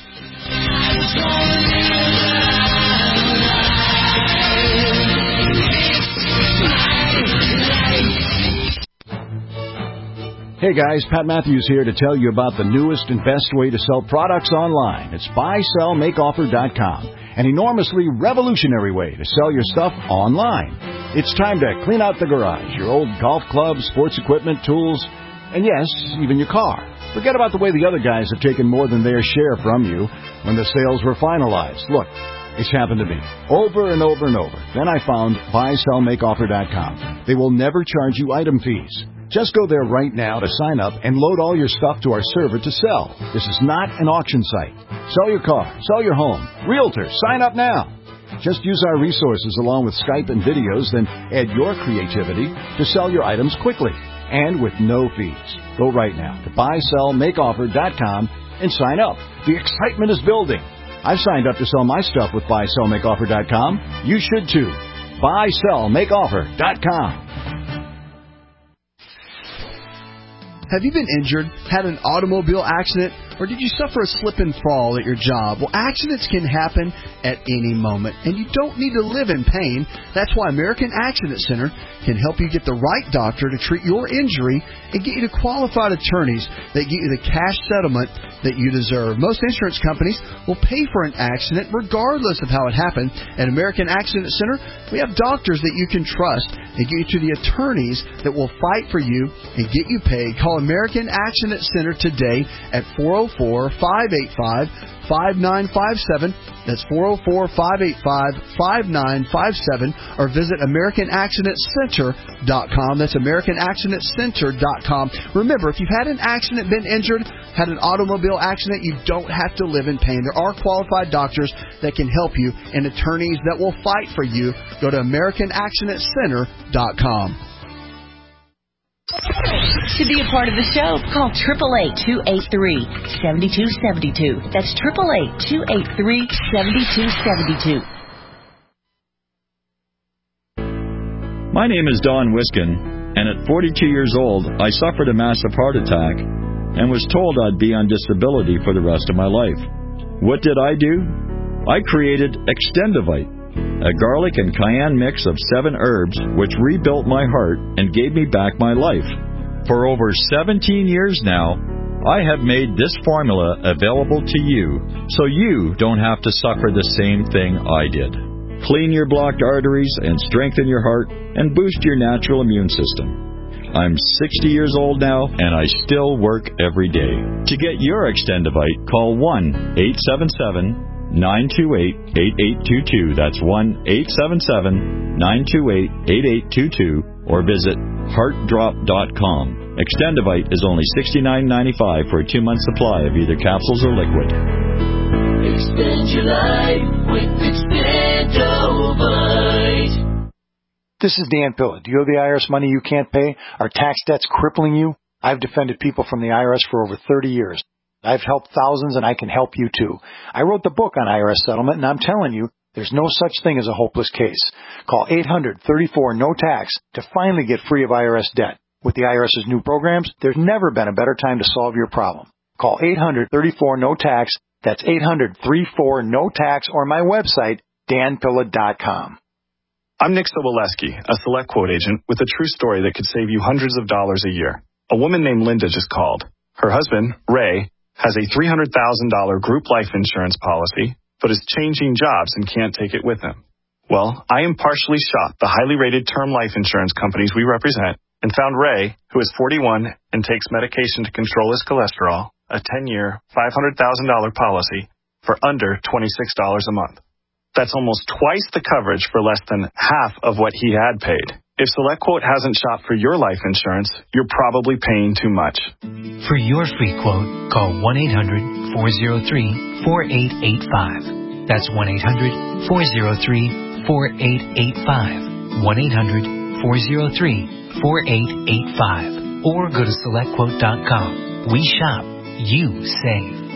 Hey guys, Pat Matthews here to tell you about the newest and best way to sell products online. It's buy sell make offer dot com, an enormously revolutionary way to sell your stuff online. It's time to clean out the garage, your old golf clubs, sports equipment, tools, and yes, even your car. Forget about the way the other guys have taken more than their share from you when the sales were finalized. Look, it's happened to me over and over and over. Then I found buy sell make offer dot com. They will never charge you item fees. Just go there right now to sign up and load all your stuff to our server to sell. This is not an auction site. Sell your car, sell your home. Realtor, sign up now. Just use our resources along with Skype and videos, then add your creativity to sell your items quickly and with no fees. Go right now to buy sell make offer dot com and sign up. The excitement is building. I've signed up to sell my stuff with buy sell make offer dot com. You should too. buy sell make offer dot com. Have you been injured, had an automobile accident, or did you suffer a slip and fall at your job? Well, accidents can happen at any moment, and you don't need to live in pain. That's why American Accident Center can help you get the right doctor to treat your injury and get you to qualified attorneys that get you the cash settlement that you deserve. Most insurance companies will pay for an accident regardless of how it happened. At American Accident Center, we have doctors that you can trust and get you to the attorneys that will fight for you and get you paid. Call American Accident Center today at four oh four, five eight five, five nine five seven. That's four oh four, five eight five, five nine five seven. Or visit American Accident Center dot com. That's American Accident Center dot com. Remember, if you've had an accident, been injured, had an automobile accident, you don't have to live in pain. There are qualified doctors that can help you and attorneys that will fight for you. Go to American Accident Center dot com. To be a part of the show, call eight eight eight, two eight three, seven two seven two. That's eight eight eight, two eight three, seven two seven two. My name is Don Wiskin, and at forty-two years old, I suffered a massive heart attack and was told I'd be on disability for the rest of my life. What did I do? I created Extendivite, a garlic and cayenne mix of seven herbs which rebuilt my heart and gave me back my life. For over seventeen years now, I have made this formula available to you so you don't have to suffer the same thing I did. Clean your blocked arteries and strengthen your heart and boost your natural immune system. I'm sixty years old now and I still work every day. To get your Extendivite, call one eight seven seven, nine two eight, eight eight two two. That's one eight seven seven, nine two eight, eight eight two two or visit heart drop dot com. Extendivite is only sixty-nine ninety-five for a two-month supply of either capsules or liquid. Extend your life with Extendivite. This is Dan Pilla. Do you owe the I R S money you can't pay? Are tax debts crippling you? I've defended people from the I R S for over thirty years. I've helped thousands, and I can help you, too. I wrote the book on I R S settlement, and I'm telling you, there's no such thing as a hopeless case. Call eight hundred, thirty-four, no tax to finally get free of I R S debt. With the IRS's new programs, there's never been a better time to solve your problem. Call eight hundred, thirty-four, no tax. That's eight hundred, thirty-four, no tax, or my website, dan pilla dot com. I'm Nick Soboleski, a Select Quote agent with a true story that could save you hundreds of dollars a year. A woman named Linda just called. Her husband, Ray, has a three hundred thousand dollars group life insurance policy, but is changing jobs and can't take it with him. Well, I impartially shopped the highly rated term life insurance companies we represent and found Ray, who is forty-one and takes medication to control his cholesterol, a ten-year, five hundred thousand dollars policy for under twenty-six dollars a month. That's almost twice the coverage for less than half of what he had paid. If SelectQuote hasn't shopped for your life insurance, you're probably paying too much. For your free quote, call one eight hundred, four oh three, four eight eight five. That's one eight hundred, four oh three, four eight eight five. one eight hundred, four oh three, four eight eight five. Or go to select quote dot com. We shop, you save.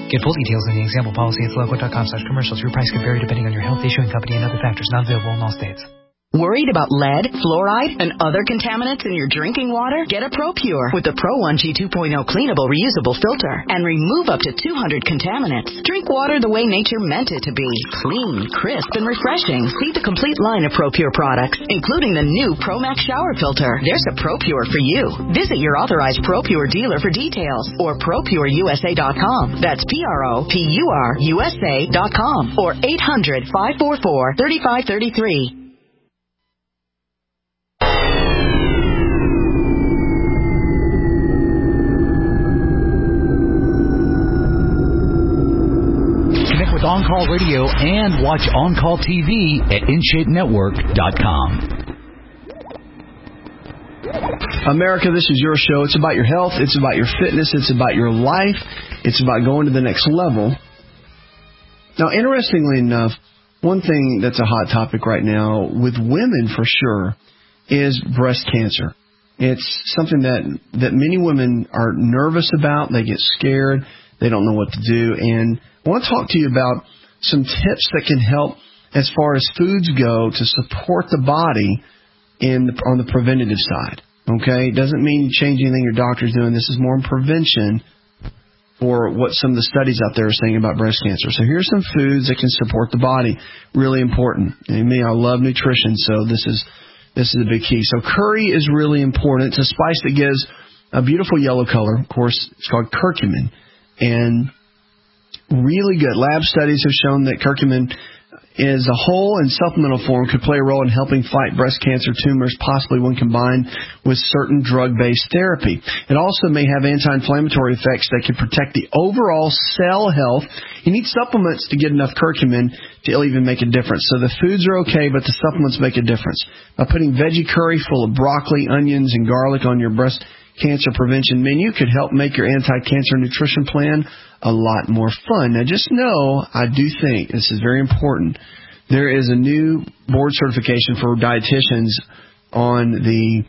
Get full details in the example policy at SelectQuote dot com slash commercials. Your price can vary depending on your health, issuing company, and other factors. Not available in all states. Worried about lead, fluoride, and other contaminants in your drinking water? Get a ProPure with the Pro one G two point oh cleanable reusable filter and remove up to two hundred contaminants. Drink water the way nature meant it to be. Clean, crisp, and refreshing. See the complete line of ProPure products, including the new ProMax shower filter. There's a ProPure for you. Visit your authorized ProPure dealer for details or Pro Pure U S A dot com. That's P R O P U R U S A dot com or eight hundred, five four four, three five three three. With On Call Radio and watch On Call T V at in shape network dot com. America, this is your show. It's about your health. It's about your fitness. It's about your life. It's about going to the next level. Now, interestingly enough, one thing that's a hot topic right now with women for sure is breast cancer. It's something that, that many women are nervous about. They get scared. They don't know what to do. And I want to talk to you about some tips that can help as far as foods go to support the body in the, on the preventative side. Okay? It doesn't mean you change anything your doctor's doing. This is more in prevention for what some of the studies out there are saying about breast cancer. So here's some foods that can support the body. Really important. And me, I love nutrition, so this is this is a big key. So curry is really important. It's a spice that gives a beautiful yellow color. Of course, it's called curcumin. And really good. Lab studies have shown that curcumin as a whole and supplemental form could play a role in helping fight breast cancer tumors, possibly when combined with certain drug-based therapy. It also may have anti-inflammatory effects that can protect the overall cell health. You need supplements to get enough curcumin to even make a difference. So the foods are okay, but the supplements make a difference. By putting veggie curry full of broccoli, onions, and garlic on your breast cancer prevention menu could help make your anti-cancer nutrition plan a lot more fun. Now, just know, I do think, this is very important, there is a new board certification for dietitians on the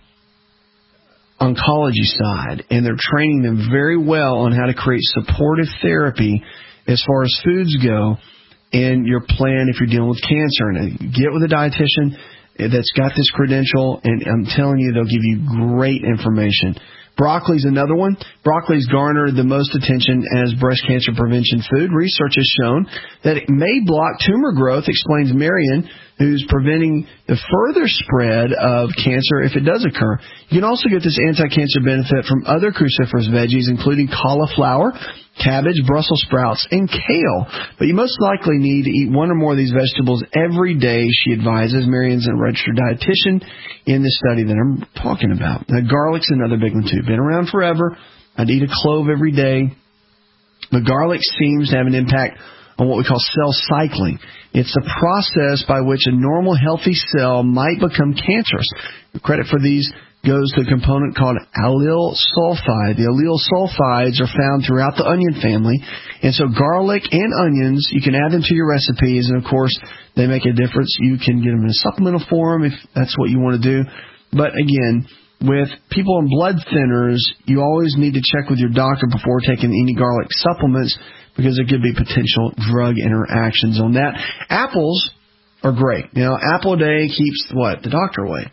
oncology side, and they're training them very well on how to create supportive therapy as far as foods go in your plan if you're dealing with cancer. And get with a dietitian that's got this credential, and I'm telling you, they'll give you great information. Broccoli is another one. Broccoli's garnered the most attention as breast cancer prevention food. Research has shown that it may block tumor growth, explains Marion, who's preventing the further spread of cancer if it does occur. You can also get this anti-cancer benefit from other cruciferous veggies, including cauliflower, cabbage, Brussels sprouts, and kale. But you most likely need to eat one or more of these vegetables every day, she advises. Marion's a registered dietitian in the study that I'm talking about. Now, garlic's another big one, too. Been around forever. I'd eat a clove every day. But garlic seems to have an impact on what we call cell cycling. It's a process by which a normal, healthy cell might become cancerous. The credit for these goes to a component called allyl sulfide. The allyl sulfides are found throughout the onion family. And so garlic and onions, you can add them to your recipes, and of course, they make a difference. You can get them in a supplemental form if that's what you want to do. But again, with people on blood thinners, you always need to check with your doctor before taking any garlic supplements because there could be potential drug interactions on that. Apples are great. You know, apple a day keeps what? The doctor away.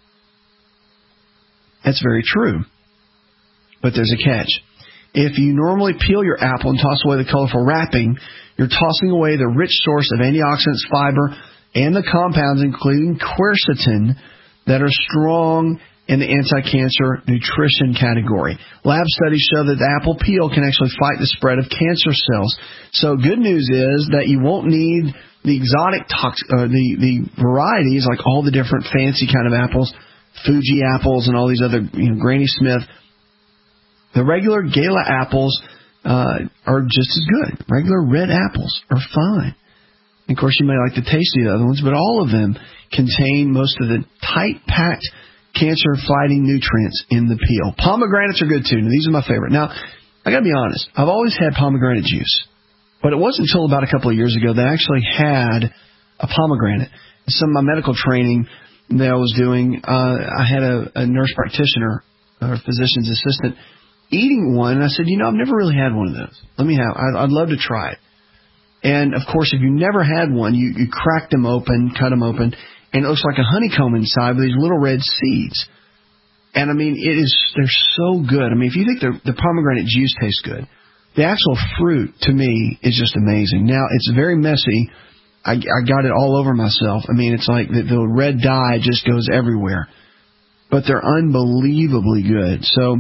That's very true. But there's a catch. If you normally peel your apple and toss away the colorful wrapping, you're tossing away the rich source of antioxidants, fiber, and the compounds, including quercetin, that are strong in the anti-cancer nutrition category. Lab studies show that the apple peel can actually fight the spread of cancer cells. So good news is that you won't need the exotic tox- uh, the, the varieties, like all the different fancy kind of apples, Fuji apples and all these other, you know, Granny Smith. The regular Gala apples uh, are just as good. Regular red apples are fine. And of course, you may like the taste of the other ones, but all of them contain most of the tight-packed cancer-fighting nutrients in the peel. Pomegranates are good, too. Now, these are my favorite. Now, I got to be honest. I've always had pomegranate juice. But it wasn't until about a couple of years ago that I actually had a pomegranate. Some of my medical training that I was doing, uh, I had a, a nurse practitioner, or physician's assistant, eating one, and I said, you know, I've never really had one of those. Let me have. I'd, I'd love to try it. And of course, if you never had one, you you crack them open, cut them open, and it looks like a honeycomb inside with these little red seeds. And I mean, it is, they're so good. I mean, if you think the, the pomegranate juice tastes good, the actual fruit, to me, is just amazing. Now, it's very messy. I, I got it all over myself. I mean, it's like the, the red dye just goes everywhere. But they're unbelievably good. So,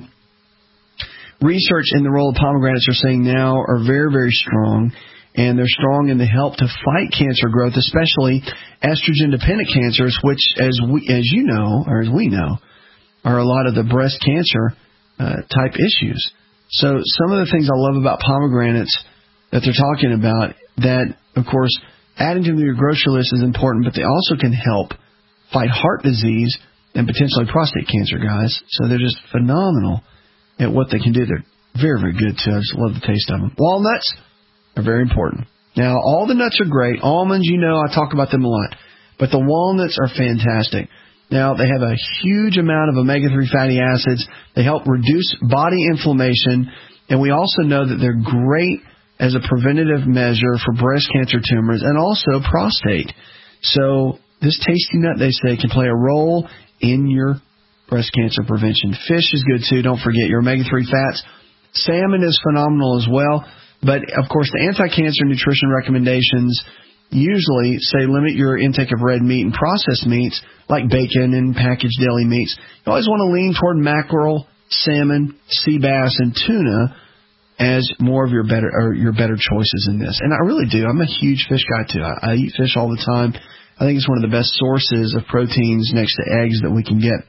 research in the role of pomegranates are saying now are very, very strong. And they're strong in the help to fight cancer growth, especially estrogen-dependent cancers, which, as we, as you know, or as we know, are a lot of the breast cancer uh, type issues. So some of the things I love about pomegranates that they're talking about, that, of course, adding to your grocery list is important, but they also can help fight heart disease and potentially prostate cancer, guys. So they're just phenomenal at what they can do. They're very, very good, too. I just love the taste of them. Walnuts are very important. Now, all the nuts are great. Almonds, you know, I talk about them a lot. But the walnuts are fantastic. Now, they have a huge amount of omega three fatty acids. They help reduce body inflammation. And we also know that they're great as a preventative measure for breast cancer tumors and also prostate. So this tasty nut, they say, can play a role in your breast cancer prevention. Fish is good, too. Don't forget your omega three fats. Salmon is phenomenal as well. But, of course, the anti-cancer nutrition recommendations usually say limit your intake of red meat and processed meats like bacon and packaged deli meats. You always want to lean toward mackerel, salmon, sea bass, and tuna as more of your better or your better choices in this. And I really do. I'm a huge fish guy, too. I, I eat fish all the time. I think it's one of the best sources of proteins next to eggs that we can get.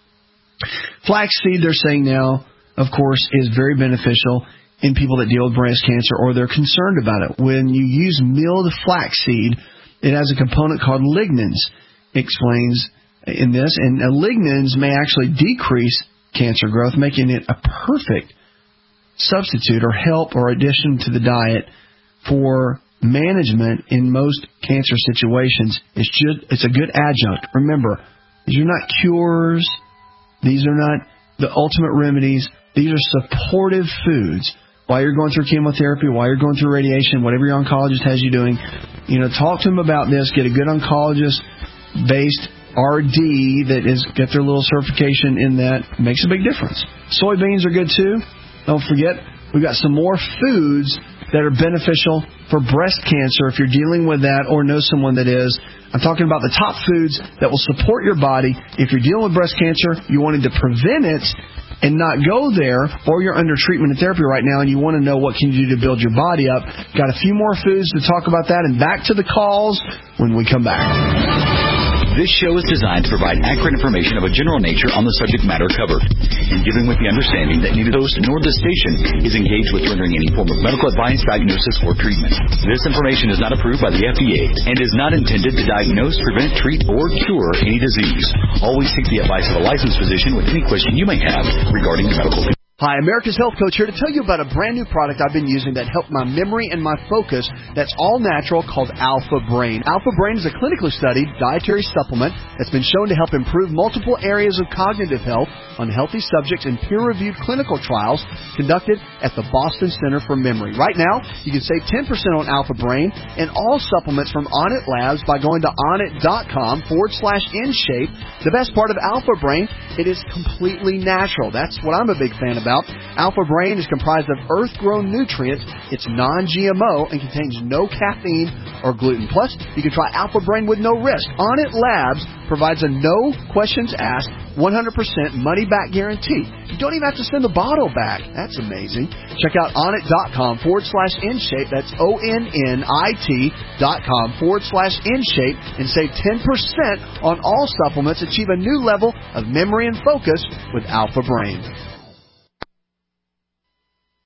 Flaxseed, they're saying now, of course, is very beneficial in people that deal with breast cancer or they're concerned about it. When you use milled flaxseed, it has a component called lignans, explains in this. And uh, lignans may actually decrease cancer growth, making it a perfect substitute or help or addition to the diet for management in most cancer situations. It's just, it's a good adjunct. Remember, these are not cures. These are not the ultimate remedies. These are supportive foods. While you're going through chemotherapy, while you're going through radiation, whatever your oncologist has you doing, you know, talk to them about this. Get a good oncologist-based R D that is get their little certification in that. Makes a big difference. Soybeans are good too. Don't forget, we've got some more foods that are beneficial for breast cancer if you're dealing with that or know someone that is. I'm talking about the top foods that will support your body. If you're dealing with breast cancer, you wanted to prevent it and not go there, or you're under treatment and therapy right now and you want to know what can you do to build your body up. Got a few more foods to talk about that, and back to the calls when we come back. This show is designed to provide accurate information of a general nature on the subject matter covered, and given with the understanding that neither host nor the station is engaged with rendering any form of medical advice, diagnosis, or treatment. This information is not approved by the F D A and is not intended to diagnose, prevent, treat, or cure any disease. Always seek the advice of a licensed physician with any question you may have regarding medical conditions. Hi, America's Health Coach here to tell you about a brand new product I've been using that helped my memory and my focus that's all natural called Alpha Brain. Alpha Brain is a clinically studied dietary supplement that's been shown to help improve multiple areas of cognitive health on healthy subjects in peer-reviewed clinical trials conducted at the Boston Center for Memory. Right now, you can save ten percent on Alpha Brain and all supplements from Onnit Labs by going to onnit.com forward slash InShape. The best part of Alpha Brain, it is completely natural. That's what I'm a big fan of. About. Alpha Brain is comprised of earth-grown nutrients. It's non-G M O and contains no caffeine or gluten. Plus, you can try Alpha Brain with no risk. Onnit Labs provides a no questions asked, one hundred percent money-back guarantee. You don't even have to send the bottle back. That's amazing. Check out onnit.com forward slash InShape. That's O-N-N-I-T dot com forward slash InShape and save ten percent on all supplements. Achieve a new level of memory and focus with Alpha Brain.